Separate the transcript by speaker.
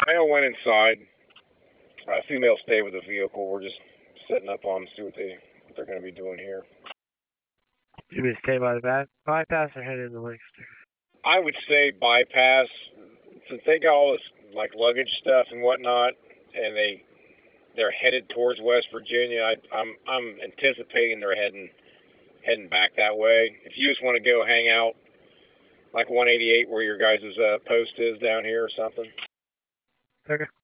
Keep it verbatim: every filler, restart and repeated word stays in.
Speaker 1: Male went inside. Uh, female stayed with the vehicle. We're just setting up on them, see what, they, what they're going to be doing here.
Speaker 2: You mean stay by the back bypass or head into Lancaster?
Speaker 1: I would say bypass. Since they got all this like luggage stuff and whatnot, and they they're headed towards West Virginia. I, I'm I'm anticipating they're heading heading back that way. If you just want to go hang out, like one eighty-eight, where your guys' uh, post is down here or something.
Speaker 2: Okay.